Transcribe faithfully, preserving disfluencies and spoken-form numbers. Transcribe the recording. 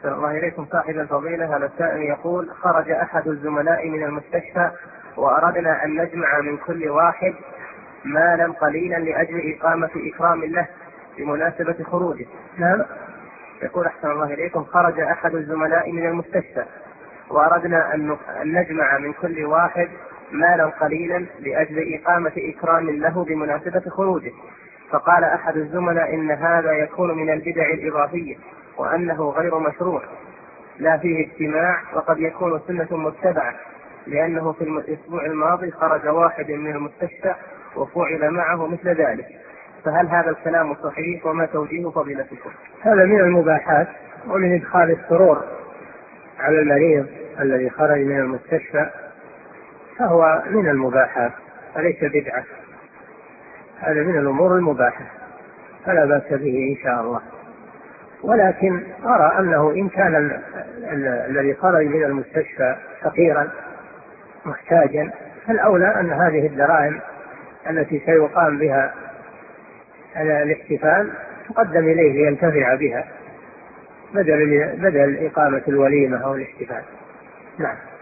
أحسن الله إليكم صاحب الفضيلة. هذا السائل يقول: خرج أحد الزملاء من المستشفى وأردنا أن نجمع من كل واحد مالا قليلا لأجل إقامة إكرام له بمناسبة خروجه. نعم. يقول: أحسن الله إليكم، خرج أحد الزملاء من المستشفى وأردنا أن نجمع من كل واحد مالا قليلا لأجل إقامة إكرام له بمناسبة خروجه، فقال أحد الزملاء إن هذا يكون من البدع الإضافية وأنه غير مشروع لا فيه اجتماع، وقد يكون سنة متبعة، لأنه في الأسبوع الماضي خرج واحد من المستشفى وفعل معه مثل ذلك، فهل هذا الكلام صحيح وما توجيه فضيلتكم؟ هذا من المباحات ومن إدخال السرور على المريض الذي خرج من المستشفى، فهو من المباحات وليس بدعة، هذا من الأمور المباحة فلا بأس به إن شاء الله. ولكن أرى أنه إن كان الذي خرج من المستشفى فقيرا محتاجا فالأولى أن هذه الدراهم التي سيقام بها الاحتفال تقدم إليه لينتفع بها بدل بدل إقامة الوليمة أو الاحتفال. نعم.